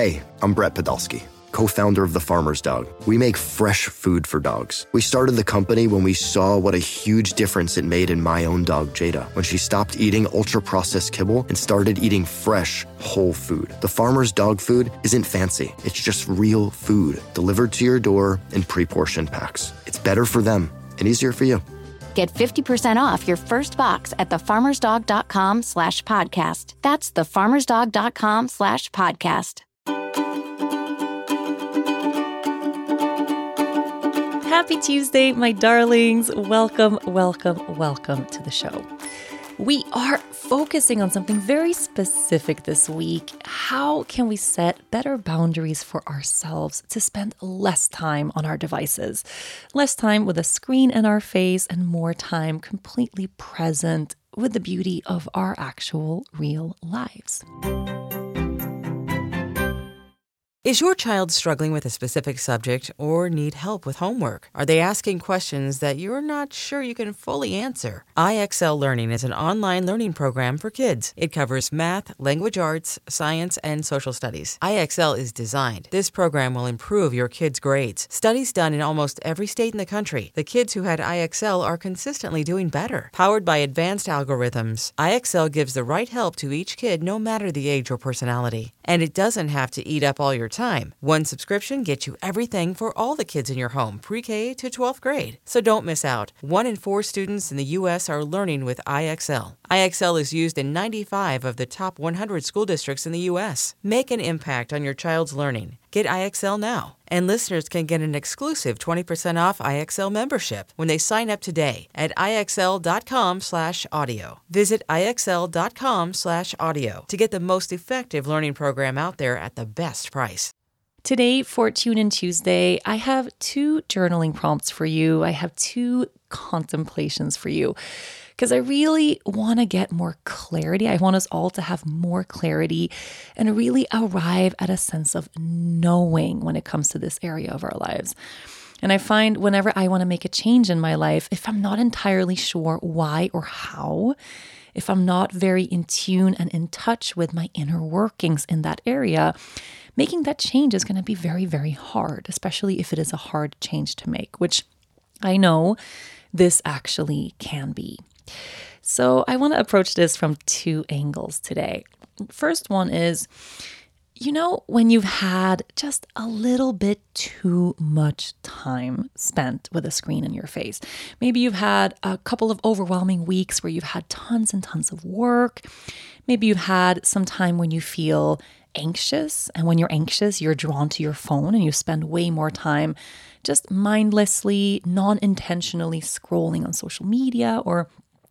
Hey, I'm Brett Podolsky, co-founder of The Farmer's Dog. We make fresh food for dogs. We started the company when we saw what a huge difference it made in my own dog, Jada, when she stopped eating ultra-processed kibble and started eating fresh, whole food. The Farmer's Dog food isn't fancy. It's just real food delivered to your door in pre-portioned packs. It's better for them and easier for you. Get 50% off your first box at thefarmersdog.com/podcast. That's thefarmersdog.com/podcast. Happy Tuesday, my darlings. Welcome, welcome, welcome to the show. We are focusing on something very specific this week. How can we set better boundaries for ourselves to spend less time on our devices, less time with a screen in our face, and more time completely present with the beauty of our actual real lives? Is your child struggling with a specific subject or need help with homework? Are they asking questions that you're not sure you can fully answer? IXL Learning is an online learning program for kids. It covers math, language arts, science, and social studies. IXL is designed. This program will improve your kids' grades. Studies done in almost every state in the country. The kids who had IXL are consistently doing better. Powered by advanced algorithms, IXL gives the right help to each kid no matter the age or personality. And it doesn't have to eat up all your time. One subscription gets you everything for all the kids in your home, pre-K to 12th grade. So don't miss out. 1 in 4 students in the U.S. are learning with IXL. IXL is used in 95 of the top 100 school districts in the U.S. Make an impact on your child's learning. Get IXL now. And listeners can get an exclusive 20% off IXL membership when they sign up today at IXL.com/audio. Visit IXL.com/audio to get the most effective learning program out there at the best price. Today, for Tune In Tuesday, I have 2 journaling prompts for you. I have 2 contemplations for you because I really want to get more clarity. I want us all to have more clarity and really arrive at a sense of knowing when it comes to this area of our lives. And I find whenever I want to make a change in my life, if I'm not entirely sure why or how, if I'm not very in tune and in touch with my inner workings in that area, making that change is going to be very, very hard, especially if it is a hard change to make, which I know this actually can be. So I want to approach this from 2 angles today. First one is, when you've had just a little bit too much time spent with a screen in your face. Maybe you've had a couple of overwhelming weeks where you've had tons and tons of work. Maybe you've had some time when you feel anxious, and when you're anxious, you're drawn to your phone and you spend way more time just mindlessly, non-intentionally scrolling on social media or,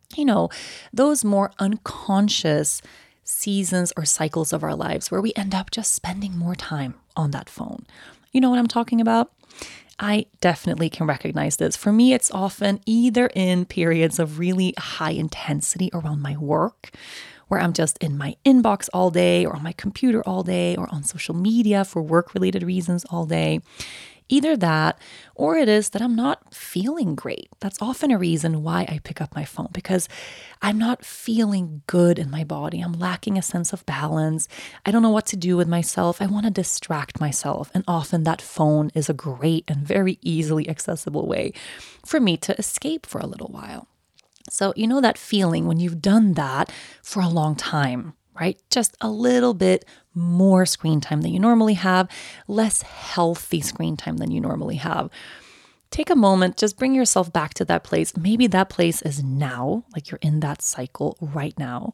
those more unconscious seasons or cycles of our lives where we end up just spending more time on that phone. You know what I'm talking about? I definitely can recognize this. For me, it's often either in periods of really high intensity around my work, where I'm just in my inbox all day or on my computer all day or on social media for work-related reasons all day. Either that, or it is that I'm not feeling great. That's often a reason why I pick up my phone, because I'm not feeling good in my body. I'm lacking a sense of balance. I don't know what to do with myself. I want to distract myself. And often that phone is a great and very easily accessible way for me to escape for a little while. So that feeling when you've done that for a long time, right? Just a little bit more screen time than you normally have, less healthy screen time than you normally have. Take a moment, just bring yourself back to that place. Maybe that place is now, like you're in that cycle right now.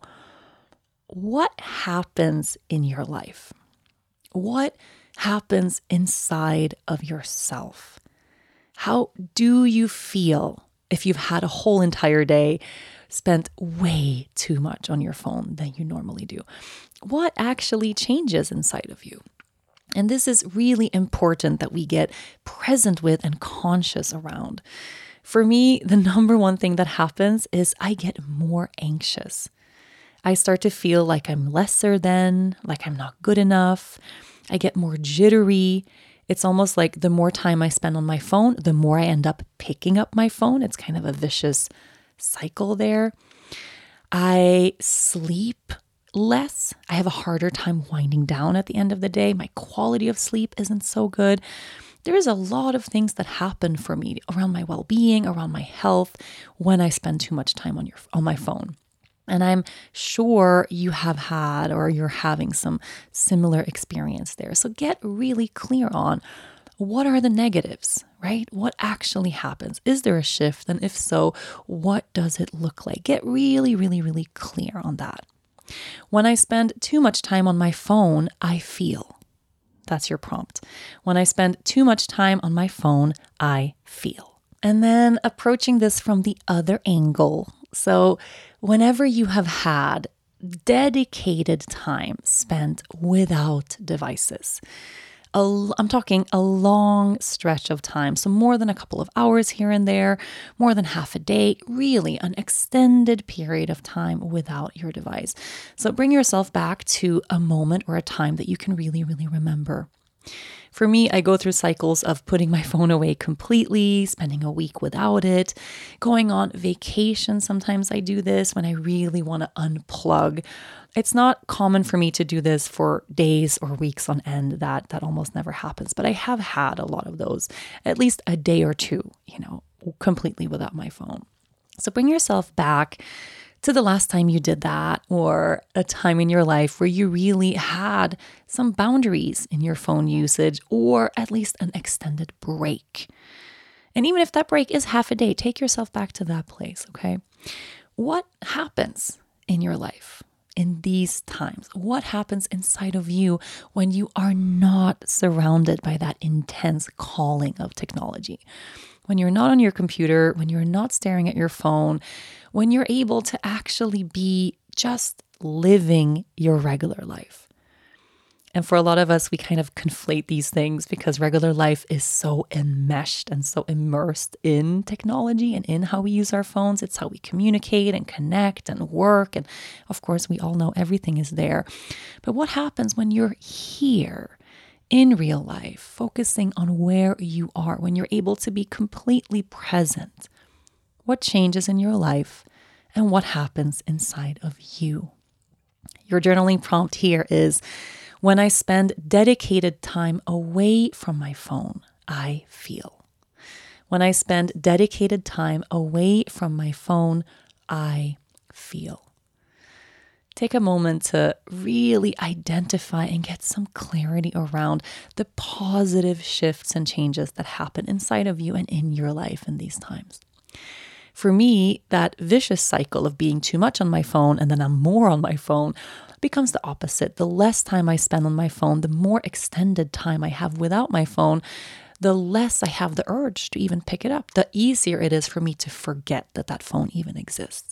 What happens in your life? What happens inside of yourself? How do you feel if you've had a whole entire day spent way too much on your phone than you normally do? What actually changes inside of you? And this is really important that we get present with and conscious around. For me, the number one thing that happens is I get more anxious. I start to feel like I'm lesser than, like I'm not good enough. I get more jittery. It's almost like the more time I spend on my phone, the more I end up picking up my phone. It's kind of a vicious cycle there. I sleep less. I have a harder time winding down at the end of the day. My quality of sleep isn't so good. There is a lot of things that happen for me around my well-being, around my health when I spend too much time on my phone. And I'm sure you have had or you're having some similar experience there. So get really clear on what are the negatives, right? What actually happens? Is there a shift? And if so, what does it look like? Get really, really, really clear on that. When I spend too much time on my phone, I feel. That's your prompt. When I spend too much time on my phone, I feel. And then approaching this from the other angle. So whenever you have had dedicated time spent without devices, I'm talking a long stretch of time, so more than a couple of hours here and there, more than half a day, really an extended period of time without your device. So bring yourself back to a moment or a time that you can really, really remember. For me, I go through cycles of putting my phone away completely, spending a week without it, going on vacation. Sometimes I do this when I really want to unplug. It's not common for me to do this for days or weeks on end. That almost never happens. But I have had a lot of those, at least a day or two, completely without my phone. So bring yourself back to the last time you did that, or a time in your life where you really had some boundaries in your phone usage, or at least an extended break. And even if that break is half a day, take yourself back to that place, okay? What happens in your life in these times? What happens inside of you when you are not surrounded by that intense calling of technology? When you're not on your computer, when you're not staring at your phone, when you're able to actually be just living your regular life. And for a lot of us, we kind of conflate these things because regular life is so enmeshed and so immersed in technology and in how we use our phones. It's how we communicate and connect and work. And of course, we all know everything is there. But what happens when you're here in real life, focusing on where you are, when you're able to be completely present? What changes in your life and what happens inside of you? Your journaling prompt here is, when I spend dedicated time away from my phone, I feel. When I spend dedicated time away from my phone, I feel. Take a moment to really identify and get some clarity around the positive shifts and changes that happen inside of you and in your life in these times. For me, that vicious cycle of being too much on my phone and then I'm more on my phone becomes the opposite. The less time I spend on my phone, the more extended time I have without my phone, the less I have the urge to even pick it up, the easier it is for me to forget that phone even exists.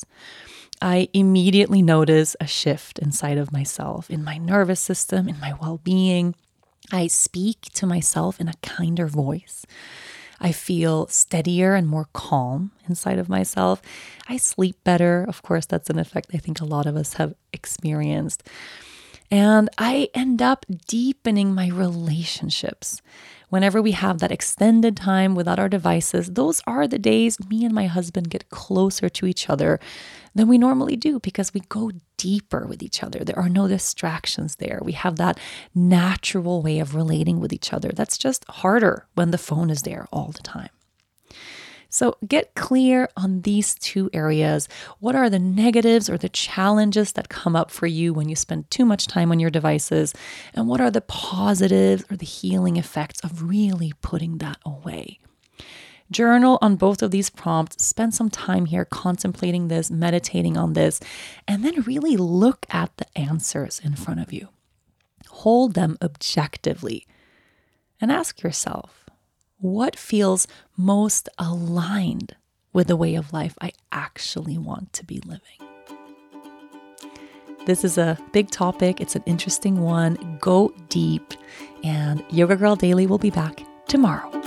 I immediately notice a shift inside of myself, in my nervous system, in my well-being. I speak to myself in a kinder voice. I feel steadier and more calm inside of myself. I sleep better. Of course, that's an effect I think a lot of us have experienced. And I end up deepening my relationships. Whenever we have that extended time without our devices, those are the days me and my husband get closer to each other than we normally do because we go deeper with each other. There are no distractions there. We have that natural way of relating with each other. That's just harder when the phone is there all the time. So get clear on these two areas. What are the negatives or the challenges that come up for you when you spend too much time on your devices? And what are the positives or the healing effects of really putting that away? Journal on both of these prompts. Spend some time here contemplating this, meditating on this, and then really look at the answers in front of you. Hold them objectively and ask yourself, what feels most aligned with the way of life I actually want to be living? This is a big topic. It's an interesting one. Go deep. And Yoga Girl Daily will be back tomorrow.